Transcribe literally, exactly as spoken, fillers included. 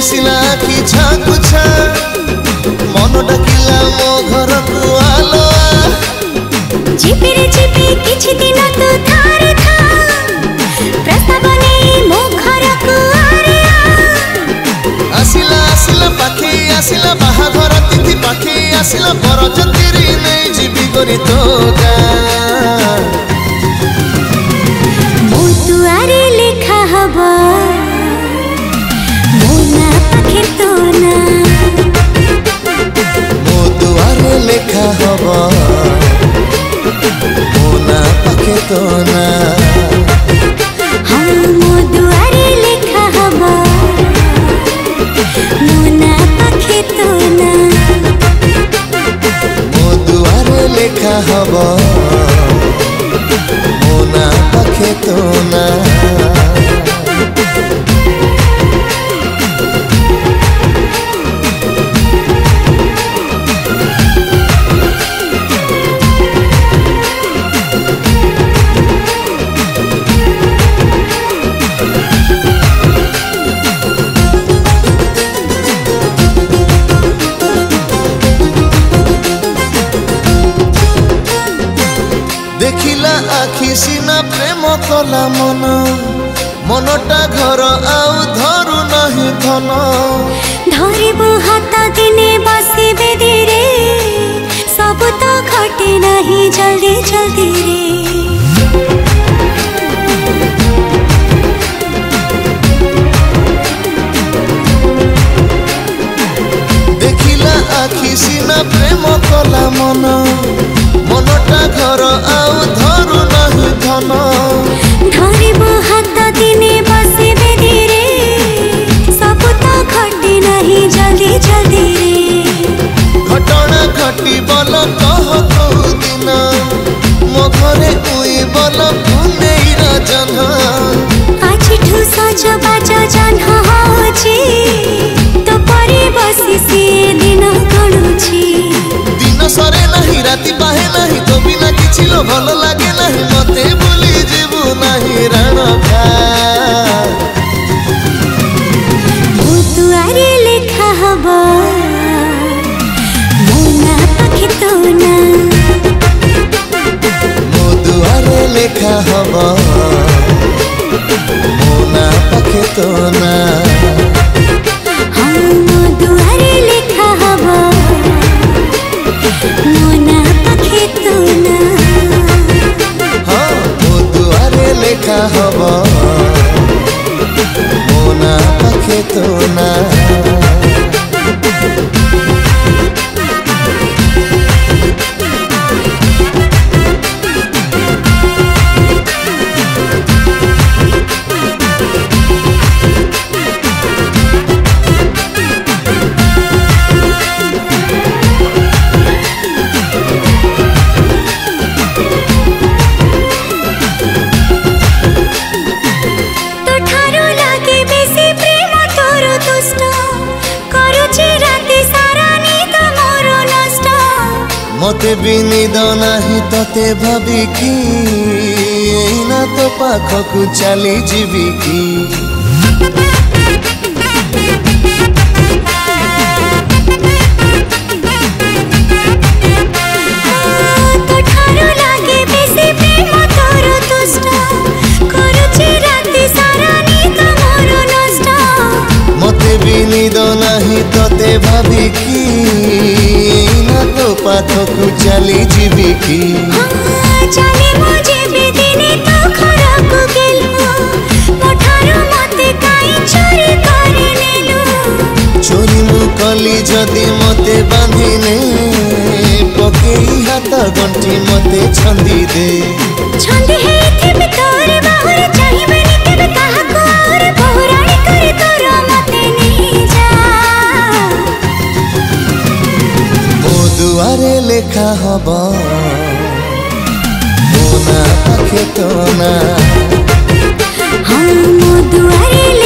दिसिला कि छाकुछा मन डाकिला मो घर को आलो झिपिरे झिपि किछि दिन तू थारे था प्रस्ताव नै मो घर को आरे आसिला आसिला पाखे आसिला बाहाघर तिथि पाखे आसिला बरजतिरी नै जीवी करी तो गा मो दुआरे लेखा हबा मो ना पाखे तो ना मो दुआरे लेखा हबा मो ना पाखे तो ना हाँ मो दुआरे लेखा हबा मो ना पाखे तो ना मो दुआरे लेखा हबा मो ना पाखे तो ना देखिला आखि सीना प्रेम कला मन मनटा घर आउ धरु नहीं धन धरिबु हाथ दिने बसिबे धीरे सब तो घटे नहीं जल्दी जल्दी रे देखिला आखि सीना प्रेम कला मन मनटा घर आउ धरु नहीं धन धरिबु हाथ दिने बसिबे धीरे सब तो घटे नहीं जल्दी जल्दी रे घटना घटी बल कह कौ दिन मो घरे उई बल पुनेई रजन आज ठू सज बाज जन होची तो परे बसी से दिन गणुची दिन सरे नहीं राति पाहे नहीं तो बिना किछि लो भल लागे नहीं मते भूली जीवु नहीं रण खा मो दुआरे लेखा हबा मो ना पाखे तो ना मो दुआरे लेखा हबा मो ना पाखे तो ना हाँ मो दुआरे लेखा हबा मो ना पाखे तो ना हाँ मो दुआरे लेखा हबा मो ना पाखे तो ना तो ठारो लागे बेसी प्रेम तोर दुष्ट करूची राति सारा नींद मोर नष्ट मते भी निद नाही तते भाभी की एना तो पाखकु चली जीवी की तो ठारो लागे बेसी प्रेम तोर दुष्ट करूची राति सारा नींद मोर नष्ट मते भी निद नाही तते भाभी की एना तो पाखकु चली जीवी की जाने मुझे भी दिने तो खराब गेलु मोठारो मते काई चोरी करे नेलु चोरी मु कली जदि मते बांधिने पकेई हाथ गंठी मते छंदी दे छंदी है थे तोर बाहुर चाहिबेनी केबे काहाको और बहुराणी करे तोर मते नहीं जा मो दुआरे लेखा हबा मो ना पाखे तो ना हाँ मो दुआरे